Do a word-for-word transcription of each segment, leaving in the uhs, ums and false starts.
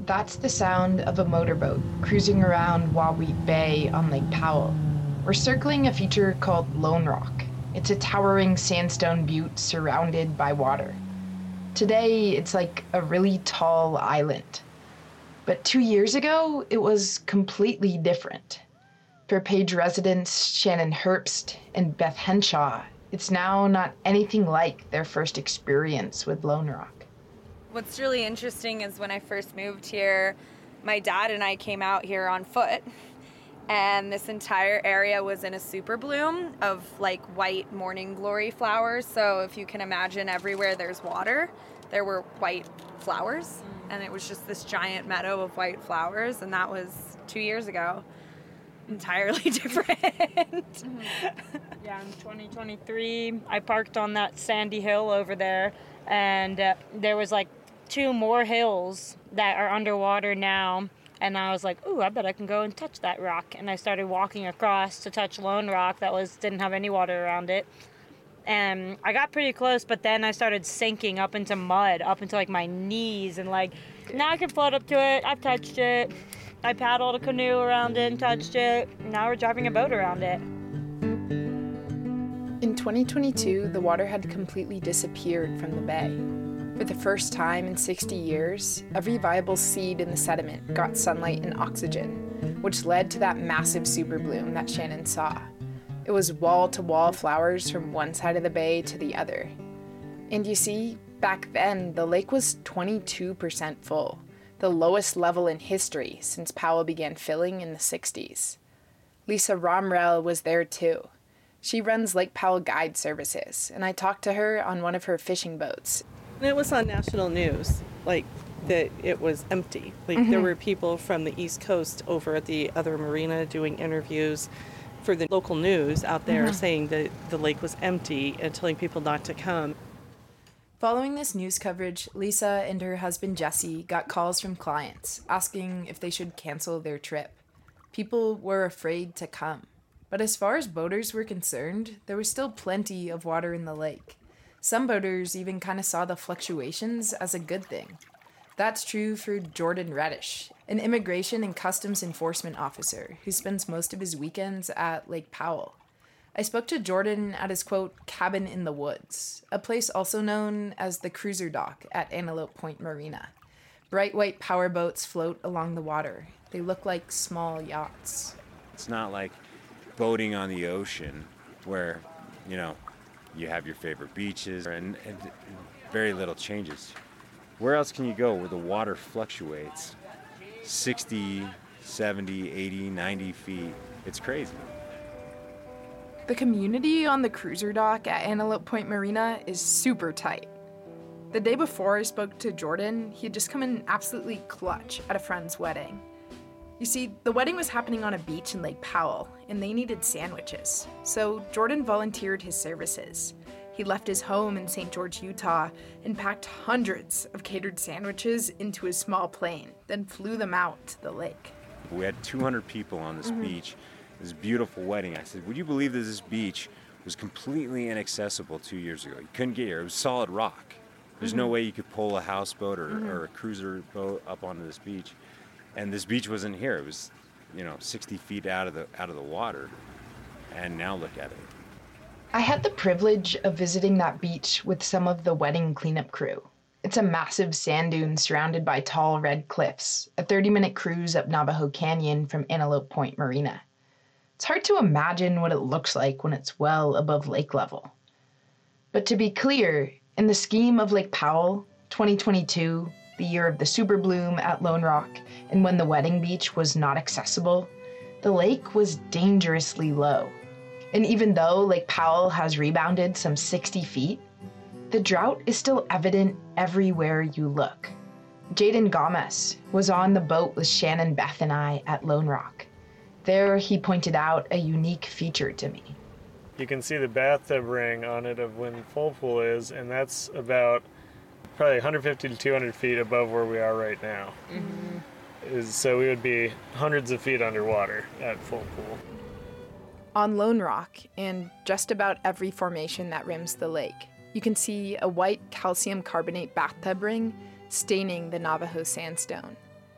That's the sound of a motorboat cruising around Wawee Bay on Lake Powell. We're circling a feature called Lone Rock. It's a towering sandstone butte surrounded by water. Today, it's like a really tall island. But two years ago, it was completely different. For Page residents Shannon Herbst and Beth Henshaw, it's now not anything like their first experience with Lone Rock. What's really interesting is when I first moved here, my dad and I came out here on foot, and this entire area was in a super bloom of like white morning glory flowers. So if you can imagine, everywhere there's water, there were white flowers, and it was just this giant meadow of white flowers, and that was two years ago. Entirely different. Mm-hmm. Yeah, in twenty twenty-three, I parked on that sandy hill over there, and uh, there was like two more hills that are underwater now, and I was like, ooh, I bet I can go and touch that rock. And I started walking across to touch Lone Rock that was didn't have any water around it. And I got pretty close, but then I started sinking up into mud, up into like my knees, and like, now I can float up to it. I've touched it. I paddled a canoe around it and touched it. Now we're driving a boat around it. In twenty twenty-two, the water had completely disappeared from the bay. For the first time in sixty years, every viable seed in the sediment got sunlight and oxygen, which led to that massive super bloom that Shannon saw. It was wall-to-wall flowers from one side of the bay to the other. And you see, back then, the lake was twenty-two percent full, the lowest level in history since Powell began filling in the sixties. Lisa Romrell was there too. She runs Lake Powell Guide Services, and I talked to her on one of her fishing boats. And it was on national news, like that it was empty. Like mm-hmm. There were people from the East Coast over at the other marina doing interviews for the local news out there mm-hmm. saying that the lake was empty and telling people not to come. Following this news coverage, Lisa and her husband Jesse got calls from clients asking if they should cancel their trip. People were afraid to come. But as far as boaters were concerned, there was still plenty of water in the lake. Some boaters even kind of saw the fluctuations as a good thing. That's true for Jordan Reddish, an immigration and customs enforcement officer who spends most of his weekends at Lake Powell. I spoke to Jordan at his, quote, cabin in the woods, a place also known as the cruiser dock at Antelope Point Marina. Bright white power boats float along the water. They look like small yachts. It's not like boating on the ocean where, you know, you have your favorite beaches and, and very little changes. Where else can you go where the water fluctuates sixty, seventy, eighty, ninety feet? It's crazy. The community on the cruiser dock at Antelope Point Marina is super tight. The day before I spoke to Jordan, he had just come in absolutely clutch at a friend's wedding. You see, the wedding was happening on a beach in Lake Powell, and they needed sandwiches. So Jordan volunteered his services. He left his home in Saint George, Utah, and packed hundreds of catered sandwiches into his small plane, then flew them out to the lake. We had two hundred people on this mm-hmm. beach, this beautiful wedding. I said, would you believe that this beach was completely inaccessible two years ago? You couldn't get here. It was solid rock. There's mm-hmm. no way you could pull a houseboat or, mm-hmm. or a cruiser boat up onto this beach. And this beach wasn't here. It was, you know, sixty feet out of the out of the water. And now look at it. I had the privilege of visiting that beach with some of the wedding cleanup crew. It's a massive sand dune surrounded by tall red cliffs, a thirty-minute cruise up Navajo Canyon from Antelope Point Marina. It's hard to imagine what it looks like when it's well above lake level. But to be clear, in the scheme of Lake Powell, twenty twenty-two, the year of the super bloom at Lone Rock, and when the wedding beach was not accessible, the lake was dangerously low. And even though Lake Powell has rebounded some sixty feet, the drought is still evident everywhere you look. Jaden Gomez was on the boat with Shannon, Beth, and I at Lone Rock. There, he pointed out a unique feature to me. You can see the bathtub ring on it of when full pool is, and that's about probably one hundred fifty to two hundred feet above where we are right now. Mm-hmm. Is, so we would be hundreds of feet underwater at full pool. On Lone Rock, and just about every formation that rims the lake, you can see a white calcium carbonate bathtub ring staining the Navajo sandstone.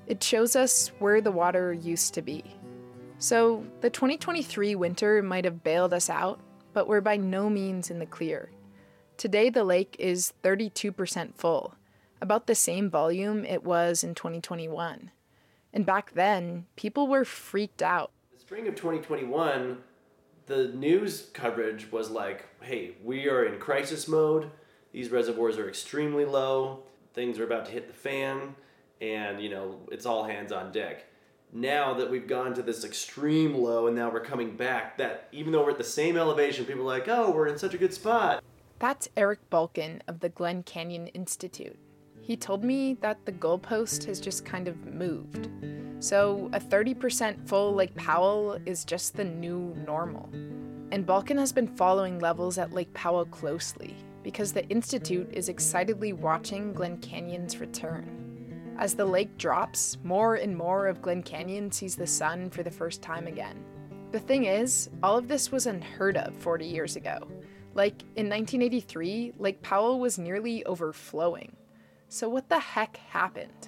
It shows us where the water used to be. So the twenty twenty-three winter might have bailed us out, but we're by no means in the clear. Today the lake is thirty-two percent full, about the same volume it was in twenty twenty-one. And back then, people were freaked out. The spring of twenty twenty-one, the news coverage was like, hey, we are in crisis mode, these reservoirs are extremely low, things are about to hit the fan, and, you know, it's all hands on deck. Now that we've gone to this extreme low and now we're coming back, that even though we're at the same elevation, people are like, oh, we're in such a good spot. That's Eric Balkin of the Glen Canyon Institute. He told me that the goalpost has just kind of moved. So a thirty percent full Lake Powell is just the new normal. And Balkin has been following levels at Lake Powell closely because the Institute is excitedly watching Glen Canyon's return. As the lake drops, more and more of Glen Canyon sees the sun for the first time again. The thing is, all of this was unheard of forty years ago. Like, in nineteen eighty-three, Lake Powell was nearly overflowing. So what the heck happened?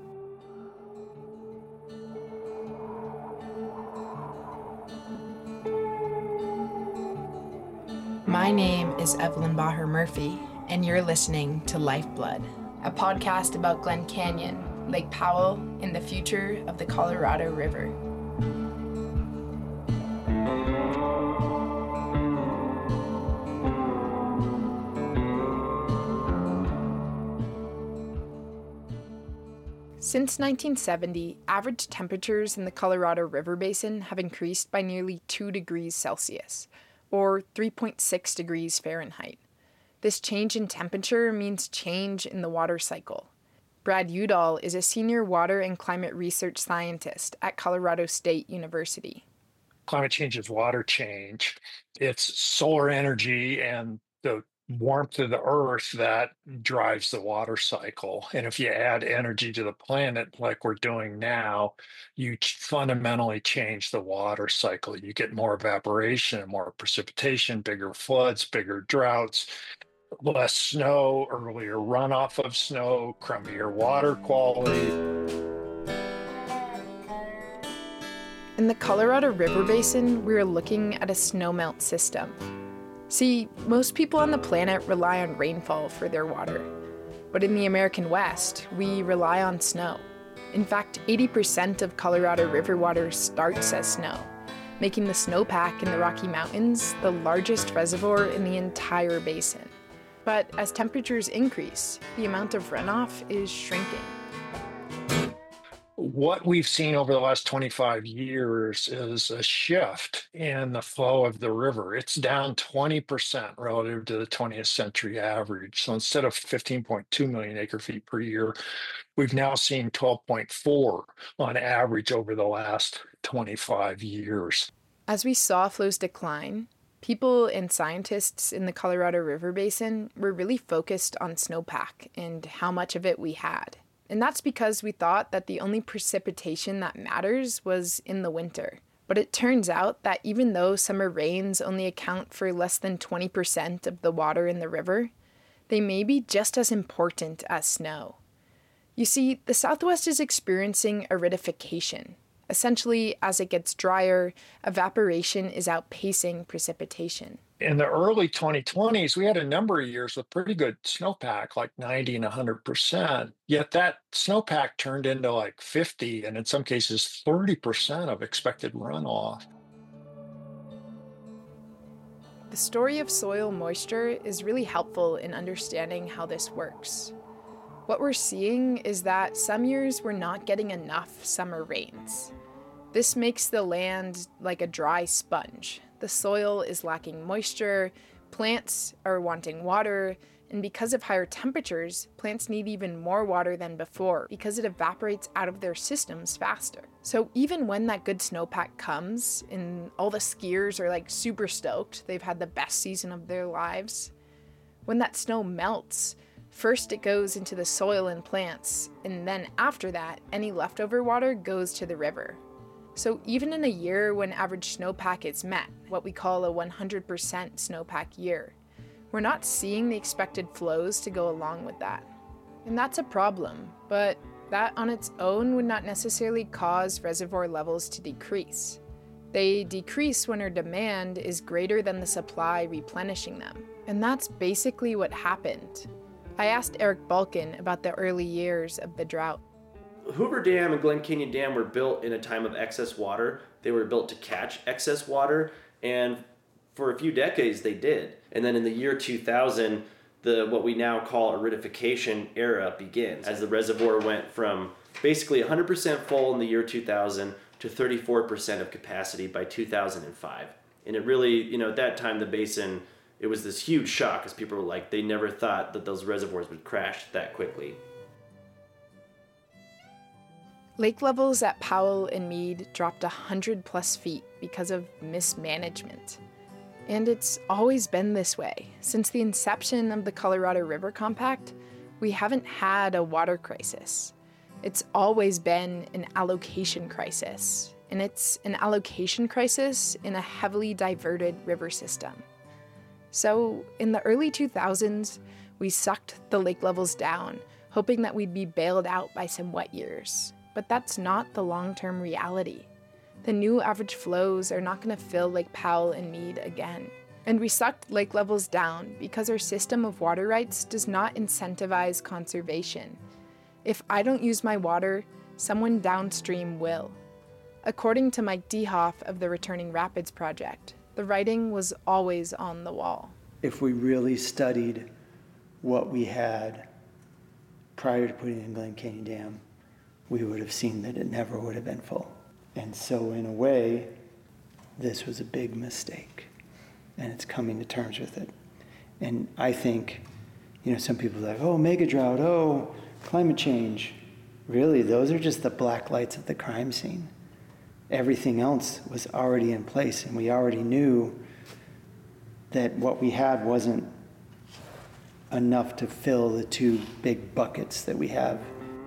My name is Evelyn Baher Murphy, and you're listening to Lifeblood, a podcast about Glen Canyon, Lake Powell, and the future of the Colorado River. Since nineteen seventy, average temperatures in the Colorado River Basin have increased by nearly two degrees Celsius, or three point six degrees Fahrenheit. This change in temperature means change in the water cycle. Brad Udall is a senior water and climate research scientist at Colorado State University. Climate change is water change. It's solar energy and the warmth of the earth that drives the water cycle. And if you add energy to the planet like we're doing now, you fundamentally change the water cycle. You get more evaporation, more precipitation, bigger floods, bigger droughts, less snow, earlier runoff of snow, crummier water quality. In the Colorado River Basin, we're looking at a snowmelt system. See, most people on the planet rely on rainfall for their water. But in the American West, we rely on snow. In fact, eighty percent of Colorado River water starts as snow, making the snowpack in the Rocky Mountains the largest reservoir in the entire basin. But as temperatures increase, the amount of runoff is shrinking. What we've seen over the last twenty-five years is a shift in the flow of the river. It's down twenty percent relative to the twentieth century average. So instead of fifteen point two million acre feet per year, we've now seen twelve point four on average over the last twenty-five years. As we saw flows decline, people and scientists in the Colorado River Basin were really focused on snowpack and how much of it we had. And that's because we thought that the only precipitation that matters was in the winter. But it turns out that even though summer rains only account for less than twenty percent of the water in the river, they may be just as important as snow. You see, the Southwest is experiencing aridification. Essentially, as it gets drier, evaporation is outpacing precipitation. In the early twenty twenties, we had a number of years with pretty good snowpack, like ninety and one hundred percent. Yet that snowpack turned into like fifty and in some cases thirty percent of expected runoff. The story of soil moisture is really helpful in understanding how this works. What we're seeing is that some years we're not getting enough summer rains. This makes the land like a dry sponge. The soil is lacking moisture, plants are wanting water, and because of higher temperatures, plants need even more water than before because it evaporates out of their systems faster. So even when that good snowpack comes and all the skiers are like super stoked, they've had the best season of their lives, when that snow melts, first it goes into the soil and plants, and then after that, any leftover water goes to the river. So even in a year when average snowpack is met, what we call a one hundred percent snowpack year, we're not seeing the expected flows to go along with that. And that's a problem, but that on its own would not necessarily cause reservoir levels to decrease. They decrease when our demand is greater than the supply replenishing them. And that's basically what happened. I asked Eric Balkin about the early years of the drought. Hoover Dam and Glen Canyon Dam were built in a time of excess water. They were built to catch excess water, and for a few decades they did. And then in the year two thousand, the what we now call aridification era begins, as the reservoir went from basically one hundred percent full in the year two thousand to thirty-four percent of capacity by two thousand five. And it really, you know, at that time the basin, it was this huge shock, as people were like, they never thought that those reservoirs would crash that quickly. Lake levels at Powell and Meade dropped one hundred plus feet because of mismanagement. And it's always been this way. Since the inception of the Colorado River Compact, we haven't had a water crisis. It's always been an allocation crisis, and it's an allocation crisis in a heavily diverted river system. So, in the early two thousands, we sucked the lake levels down, hoping that we'd be bailed out by some wet years. But that's not the long-term reality. The new average flows are not going to fill Lake Powell and Meade again. And we sucked lake levels down because our system of water rights does not incentivize conservation. If I don't use my water, someone downstream will. According to Mike Dehoff of the Returning Rapids Project, the writing was always on the wall. If we really studied what we had prior to putting in Glen Canyon Dam, we would have seen that it never would have been full. And so in a way, this was a big mistake, and it's coming to terms with it. And I think, you know, some people are like, oh, mega drought, oh, climate change. Really, those are just the black lights of the crime scene. Everything else was already in place, and we already knew that what we had wasn't enough to fill the two big buckets that we have.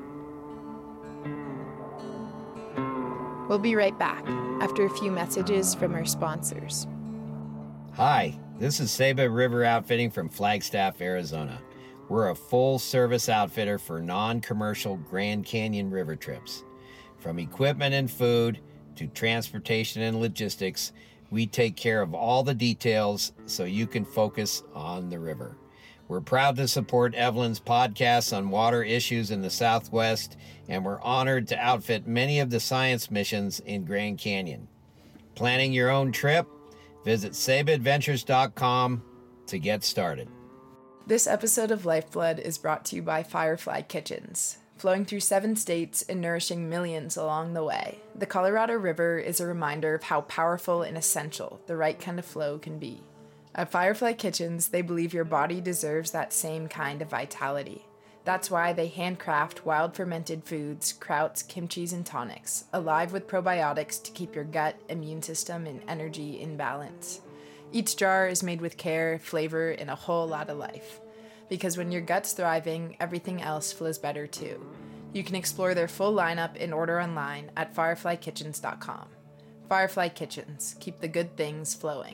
We'll be right back after a few messages from our sponsors. Hi, this is Saba River Outfitting from Flagstaff, Arizona. We're a full-service outfitter for non-commercial Grand Canyon river trips. From equipment and food to transportation and logistics, we take care of all the details so you can focus on the river. We're proud to support Evelyn's podcasts on water issues in the Southwest, and we're honored to outfit many of the science missions in Grand Canyon. Planning your own trip? Visit saba adventures dot com to get started. This episode of Lifeblood is brought to you by Firefly Kitchens. Flowing through seven states and nourishing millions along the way, the Colorado River is a reminder of how powerful and essential the right kind of flow can be. At Firefly Kitchens, they believe your body deserves that same kind of vitality. That's why they handcraft wild fermented foods, krauts, kimchis, and tonics, alive with probiotics to keep your gut, immune system, and energy in balance. Each jar is made with care, flavor, and a whole lot of life. Because when your gut's thriving, everything else flows better too. You can explore their full lineup and order online at firefly kitchens dot com. Firefly Kitchens, keep the good things flowing.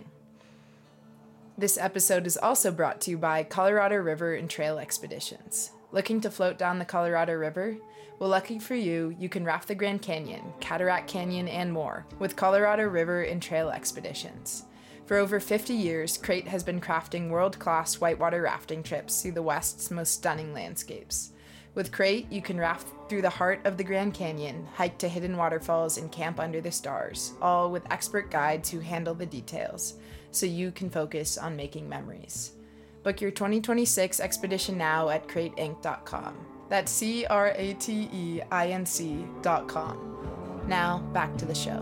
This episode is also brought to you by Colorado River and Trail Expeditions. Looking to float down the Colorado River? Well, lucky for you, you can raft the Grand Canyon, Cataract Canyon, and more with Colorado River and Trail Expeditions. For over fifty years, Crate has been crafting world-class whitewater rafting trips through the West's most stunning landscapes. With Crate, you can raft through the heart of the Grand Canyon, hike to hidden waterfalls, and camp under the stars, all with expert guides who handle the details, so you can focus on making memories. Book your twenty twenty-six expedition now at crate inc dot com. That's C R A T E I N C dot com. Now, back to the show.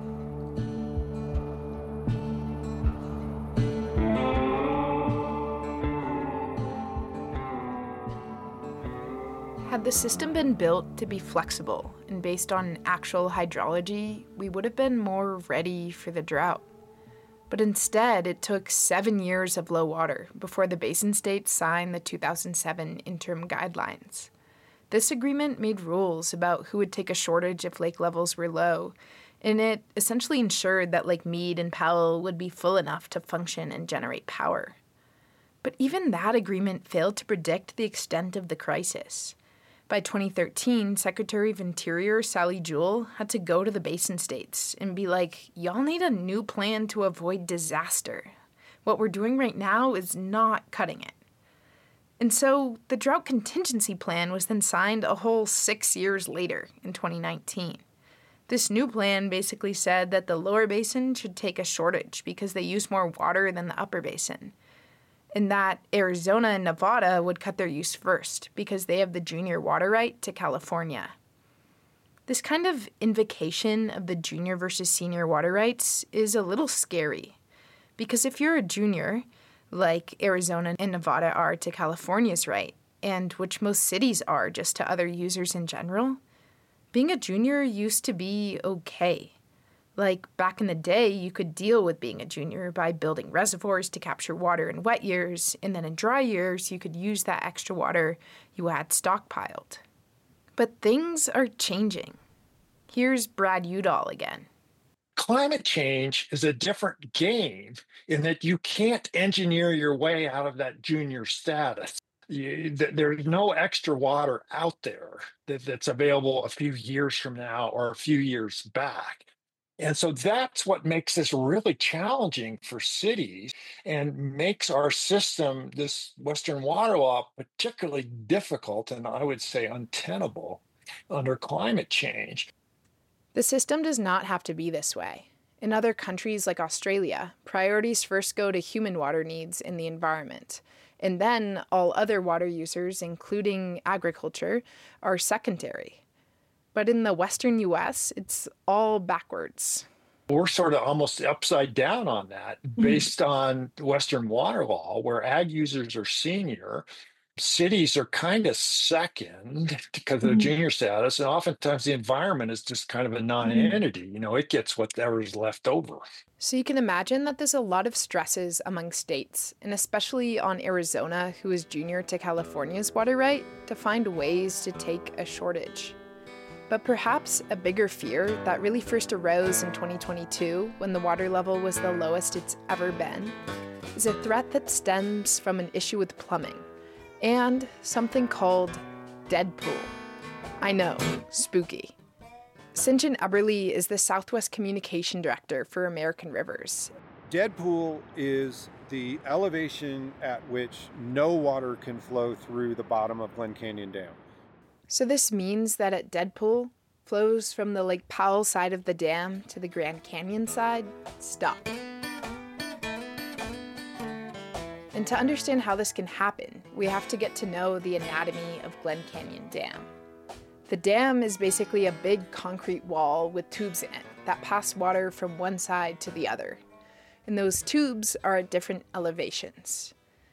Had the system been built to be flexible and based on actual hydrology, we would have been more ready for the drought. But instead, it took seven years of low water before the basin states signed the two thousand seven interim guidelines. This agreement made rules about who would take a shortage if lake levels were low, and it essentially ensured that Lake Meade and Powell would be full enough to function and generate power. But even that agreement failed to predict the extent of the crisis. By twenty thirteen, Secretary of Interior Sally Jewell had to go to the basin states and be like, y'all need a new plan to avoid disaster. What we're doing right now is not cutting it. And so the drought contingency plan was then signed a whole six years later in twenty nineteen. This new plan basically said that the lower basin should take a shortage because they use more water than the upper basin, and that Arizona and Nevada would cut their use first because they have the junior water right to California. This kind of invocation of the junior versus senior water rights is a little scary, because if you're a junior, like Arizona and Nevada are to California's right, and which most cities are just to other users in general, being a junior used to be okay. Like, back in the day, you could deal with being a junior by building reservoirs to capture water in wet years, and then in dry years, you could use that extra water you had stockpiled. But things are changing. Here's Brad Udall again. Climate change is a different game in that you can't engineer your way out of that junior status. You, th- there's no extra water out there that, that's available a few years from now or a few years back. And so that's what makes this really challenging for cities and makes our system, this Western Water Law, particularly difficult and I would say untenable under climate change. The system does not have to be this way. In other countries like Australia, priorities first go to human water needs in the environment, and then all other water users, including agriculture, are secondary. But in the Western U S, it's all backwards. We're sort of almost upside down on that based on Western Water Law, where ag users are senior. Cities are kind of second because of the junior status, and oftentimes the environment is just kind of a non-entity. You know, it gets whatever's left over. So you can imagine that there's a lot of stresses among states, and especially on Arizona, who is junior to California's water right, to find ways to take a shortage. But perhaps a bigger fear that really first arose in twenty twenty-two, when the water level was the lowest it's ever been, is a threat that stems from an issue with plumbing and something called Deadpool. I know, spooky. St. John Eberly is the Southwest Communication Director for American Rivers. Deadpool is the elevation at which no water can flow through the bottom of Glen Canyon Dam. So this means that at Deadpool, flows from the Lake Powell side of the dam to the Grand Canyon side stop. And to understand how this can happen, we have to get to know the anatomy of Glen Canyon Dam. The dam is basically a big concrete wall with tubes in it that pass water from one side to the other. And those tubes are at different elevations.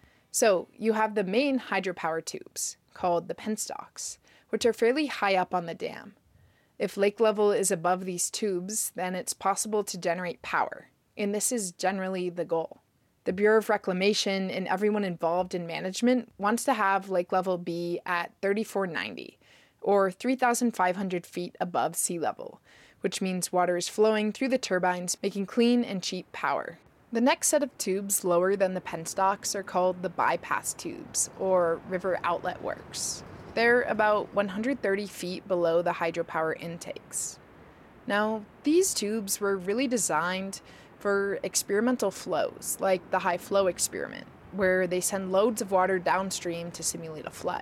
So you have the main hydropower tubes, called the penstocks, which are fairly high up on the dam. If lake level is above these tubes, then it's possible to generate power, and this is generally the goal. The Bureau of Reclamation and everyone involved in management wants to have lake level be at thirty-four ninety, or three thousand five hundred feet above sea level, which means water is flowing through the turbines, making clean and cheap power. The next set of tubes lower than the penstocks are called the bypass tubes, or river outlet works. They're about one hundred thirty feet below the hydropower intakes. Now, these tubes were really designed for experimental flows, like the high flow experiment, where they send loads of water downstream to simulate a flood.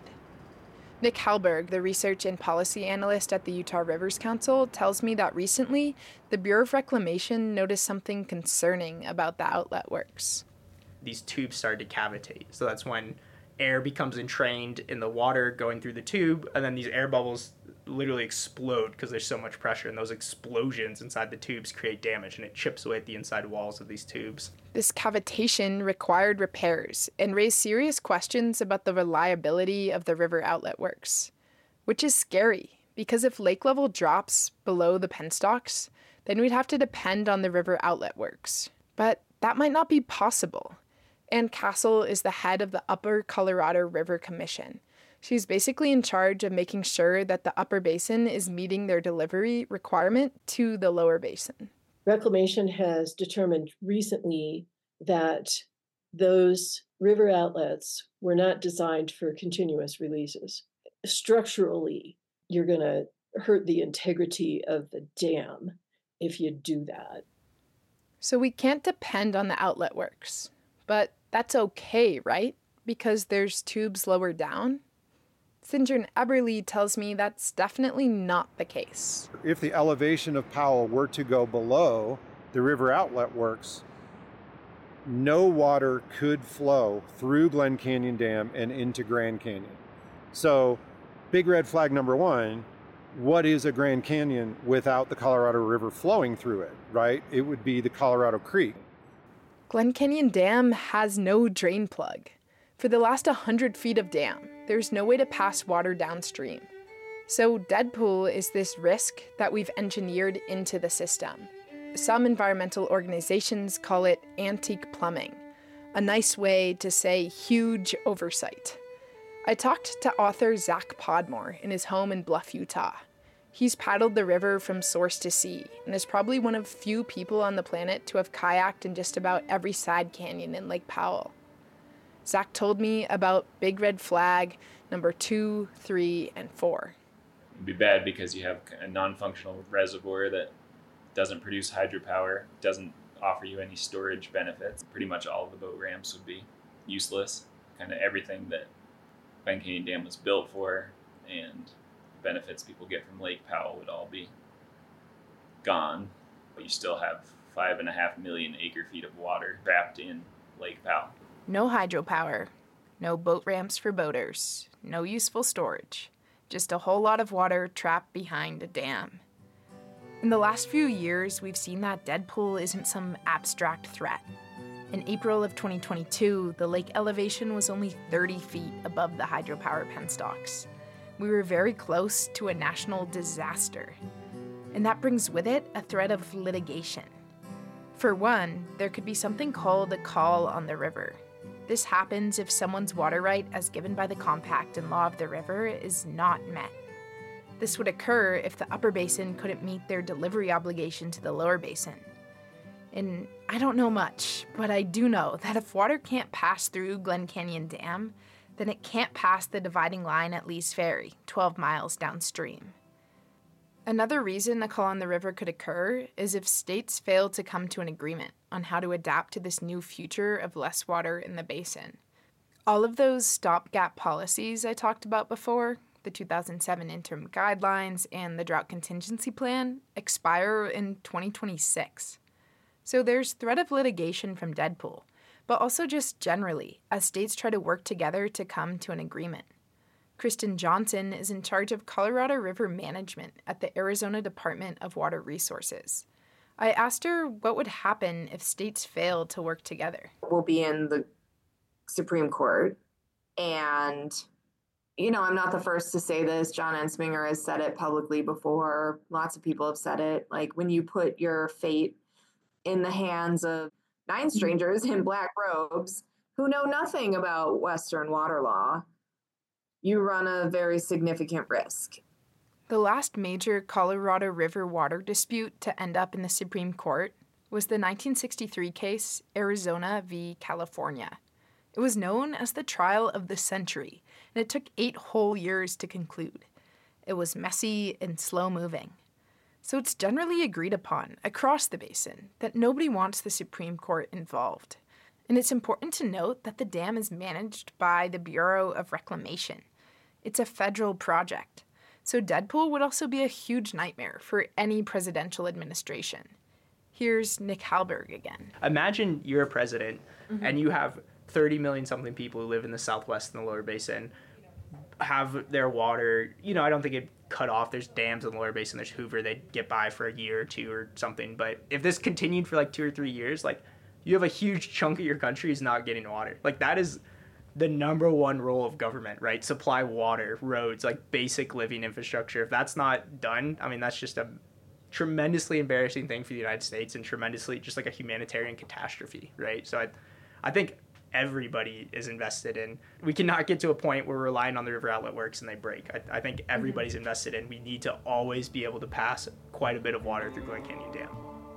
Nick Hallberg, the research and policy analyst at the Utah Rivers Council, tells me that recently the Bureau of Reclamation noticed something concerning about the outlet works. These tubes started to cavitate, so that's when air becomes entrained in the water going through the tube, and then these air bubbles literally explode because there's so much pressure, and those explosions inside the tubes create damage, and it chips away at the inside walls of these tubes. This cavitation required repairs and raised serious questions about the reliability of the river outlet works, which is scary because if lake level drops below the penstocks, then we'd have to depend on the river outlet works. But that might not be possible. Ann Castle is the head of the Upper Colorado River Commission. She's basically in charge of making sure that the upper basin is meeting their delivery requirement to the lower basin. Reclamation has determined recently that those river outlets were not designed for continuous releases. structurally, you're going to hurt the integrity of the dam if you do that. So we can't depend on the outlet works, but that's okay, right? Because there's tubes lower down? Sinjern Eberly tells me that's definitely not the case. If the elevation of Powell were to go below the river outlet works, no water could flow through Glen Canyon Dam and into Grand Canyon. So, big red flag number one, what is a Grand Canyon without the Colorado River flowing through it, right? It would be the Colorado Creek. Glen Canyon Dam has no drain plug. For the last one hundred feet of dam, there's no way to pass water downstream. So dead pool is this risk that we've engineered into the system. Some environmental organizations call it antique plumbing, a nice way to say huge oversight. I talked to author Zach Podmore in his home in Bluff, Utah. He's paddled the river from source to sea and is probably one of few people on the planet to have kayaked in just about every side canyon in Lake Powell. Zach told me about Big Red Flag number two, three, and four. It'd be bad because you have a non-functional reservoir that doesn't produce hydropower, doesn't offer you any storage benefits. Pretty much all of the boat ramps would be useless. Kind of everything that Glen Canyon Dam was built for and benefits people get from Lake Powell would all be gone. But you still have five and a half million acre feet of water trapped in Lake Powell. No hydropower, no boat ramps for boaters, no useful storage, just a whole lot of water trapped behind a dam. In the last few years, we've seen that dead pool isn't some abstract threat. In April of twenty twenty-two, the lake elevation was only thirty feet above the hydropower penstocks. We were very close to a national disaster. And that brings with it a threat of litigation. For one, there could be something called a call on the river. This happens if someone's water right as given by the compact and law of the river is not met. This would occur if the upper basin couldn't meet their delivery obligation to the lower basin. And I don't know much, but I do know that if water can't pass through Glen Canyon Dam, then it can't pass the dividing line at Lee's Ferry, twelve miles downstream. Another reason a call on the river could occur is if states fail to come to an agreement on how to adapt to this new future of less water in the basin. All of those stopgap policies I talked about before, the two thousand seven interim guidelines and the drought contingency plan, expire in twenty twenty-six. So there's threat of litigation from dead pool, but also just generally, as states try to work together to come to an agreement. Kristen Johnson is in charge of Colorado River Management at the Arizona Department of Water Resources. I asked her what would happen if states failed to work together. We'll be in the Supreme Court, and, you know, I'm not the first to say this. John Ensminger has said it publicly before. Lots of people have said it. Like, when you put your fate in the hands of nine strangers in black robes who know nothing about Western water law, you run a very significant risk. The last major Colorado River water dispute to end up in the Supreme Court was the nineteen sixty-three case Arizona v. California. It was known as the trial of the century, and it took eight whole years to conclude. It was messy and slow-moving. So it's generally agreed upon across the basin that nobody wants the Supreme Court involved. And it's important to note that the dam is managed by the Bureau of Reclamation. It's a federal project, so dead pool would also be a huge nightmare for any presidential administration. Here's Nick Halberg again. Imagine you're a president Mhm. and you have thirty million something people who live in the Southwest and the lower basin, have their water, you know, I don't think it cut off. There's dams in the lower basin, there's Hoover, they'd get by for a year or two or something. But if this continued for like two or three years, like, you have a huge chunk of your country is not getting water. Like, that is the number one role of government, right? Supply water, roads, like basic living infrastructure. If that's not done, I mean, that's just a tremendously embarrassing thing for the United States and tremendously just like a humanitarian catastrophe, right? So I, I think everybody is invested in. We cannot get to a point where we're relying on the river outlet works and they break. I, I think everybody's invested in. We need to always be able to pass quite a bit of water through Glen Canyon Dam.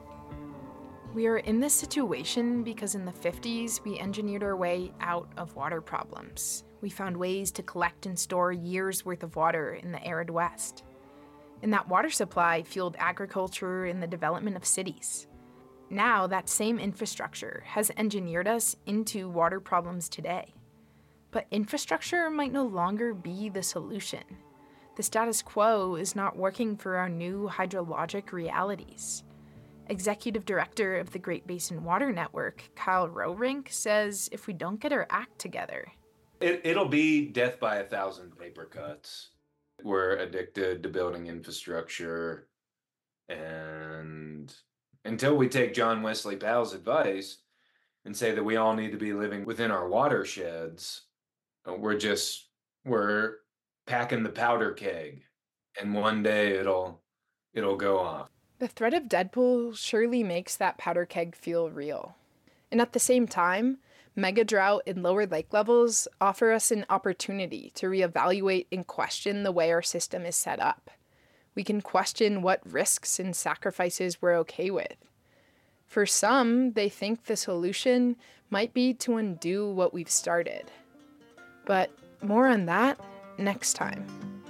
We are in this situation because in the fifties, we engineered our way out of water problems. we found ways to collect and store years' worth of water in the arid West. And that water supply fueled agriculture and the development of cities. Now, that same infrastructure has engineered us into water problems today. But infrastructure might no longer be the solution. The status quo is not working for our new hydrologic realities. Executive Director of the Great Basin Water Network, Kyle Rowrink, says if we don't get our act together, It, it'll be death by a thousand paper cuts. We're addicted to building infrastructure, and until we take John Wesley Powell's advice and say that we all need to be living within our watersheds, we're just, we're packing the powder keg, and one day it'll, it'll go off. the threat of Deadpool surely makes that powder keg feel real. And at the same time, mega drought and lower lake levels offer us an opportunity to reevaluate and question the way our system is set up. We can question what risks and sacrifices we're okay with. For some, they think the solution might be to undo what we've started. But more on that next time.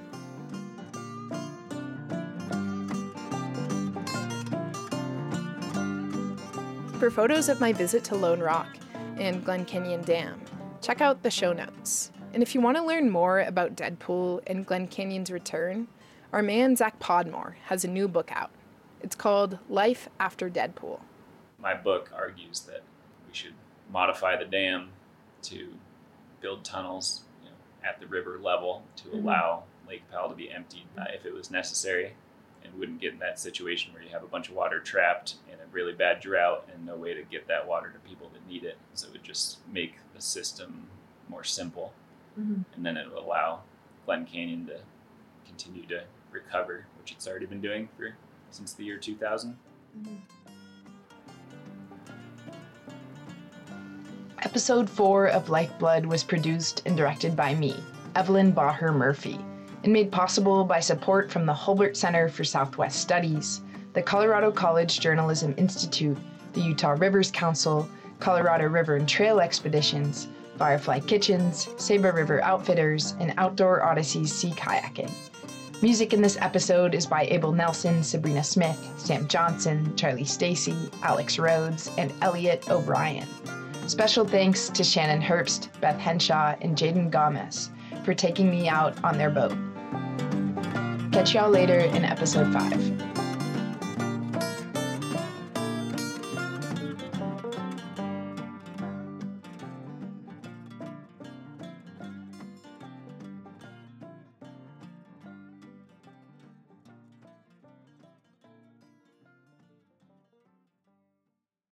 For photos of my visit to Lone Rock and Glen Canyon Dam, check out the show notes. And if you want to learn more about Deadpool and Glen Canyon's return, our man Zach Podmore has a new book out. It's called Life After Deadpool. My book argues that we should modify the dam to build tunnels, you know, at the river level to Mhm. allow Lake Powell to be emptied uh, if it was necessary, and wouldn't get in that situation where you have a bunch of water trapped in a really bad drought and no way to get that water to people that need it. So it would just make the system more simple, Mhm. and then it would allow Glen Canyon to continue to recover, which it's already been doing for since the year two thousand. Episode four of Lifeblood was produced and directed by me, Evelyn Baher Murphy, and made possible by support from the Hulbert Center for Southwest Studies, the Colorado College Journalism Institute, the Utah Rivers Council, Colorado River and Trail Expeditions, Firefly Kitchens, Sabre River Outfitters, and Outdoor Odysseys Sea Kayaking. Music in this episode is by Abel Nelson, Sabrina Smith, Sam Johnson, Charlie Stacy, Alex Rhodes, and Elliot O'Brien. Special thanks to Shannon Herbst, Beth Henshaw, and Jaden Gomez for taking me out on their boat. Catch y'all later in episode five.